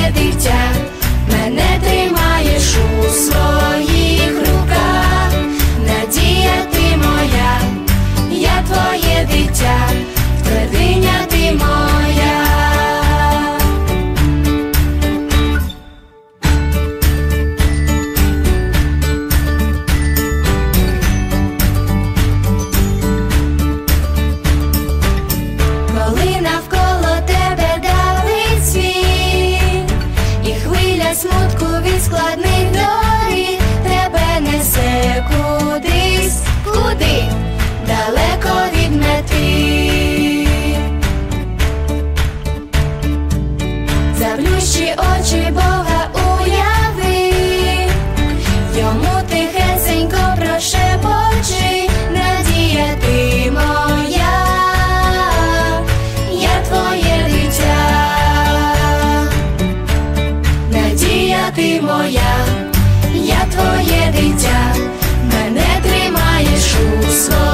твоє дитя, мене тримаєш у своїх руках. Надія ти моя, я твоє дитя, твердиня ти моя. Коли навколо тебе давить світ, і хвиля смутку від складних доріг тебе несе кудись, куди? Далеко від мети. Заплющи очі, Бога уяви, йому тихесенько прошепочи: надія ти моя, я твоє дитя. Надія ти моя, я твоє дитя, мене тримаєш у своїх